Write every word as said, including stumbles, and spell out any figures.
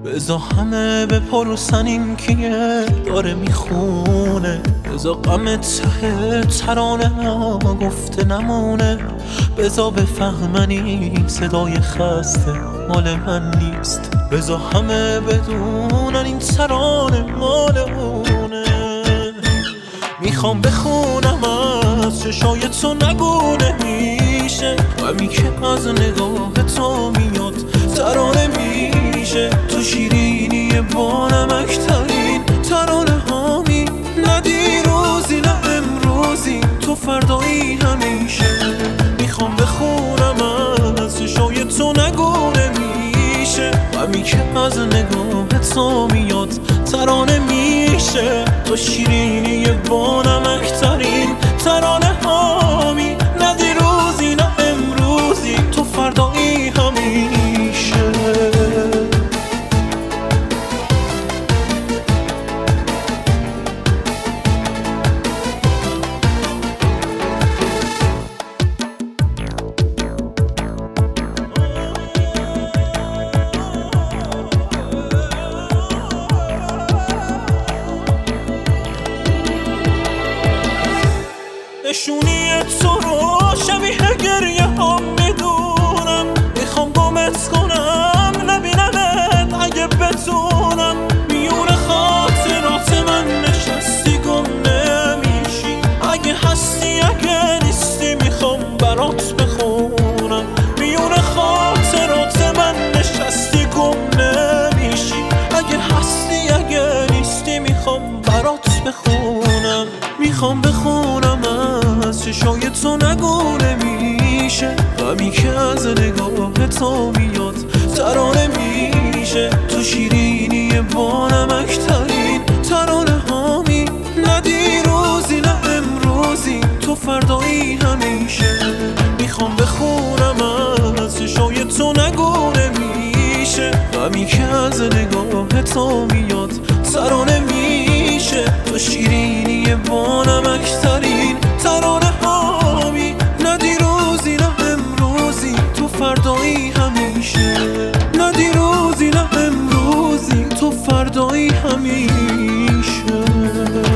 بزا همه بپرسن این کیه داره میخونه، بزا غم ته ترانه ما گفته نمونه، بزا بفهمن این صدای خسته مال من نیست، بزا همه بدونن این ترانه مال اونه. میخوام بخونم از چشای تو نگونه میشه، غمی که از نگاه تو میاد ترانه میشه، تو شیرینی با نمکترین ترانه هامی، نه دیروزی نه امروزی تو فردایی همیشه. میخوام بخونم از چشای تو نگونه میشه، غمی که از نگاه تو میاد ترانه میشه، تو شیرینی با نمکترین ترانه هامی، نه دیروزی نه امروزی تو فردایی همیشه. نشونی تو رو شبیه گریه هم میدونم، میخوام گمت کنم نبینمت اگه بتونم، میون خاطرات من نشستی گم نمیشی، اگه هستی اگه نیستی میخوام برات بخونم، میون خاطرات من نشستی گم نمیشی، اگه هستی اگه نیستی میخوام برات بخونم. میخوام بخونم از چشای تو نگونه میشه، غمی که از نگاه تو میاد ترانه میشه، تو شیرینی با نمکترین ترانه هامی، نه دیروزی نه امروزی تو فردایی همیشه. میخوام بخونم از چشای تو نگونه میشه، غمی که از نگاه تو میاد ترانه میشه، تو شیرینی با نمکترین ترانه هامی، نه دیروزی نه امروزی تو فردایی همیشه، نه دیروزی نه امروزی تو فردایی همیشه.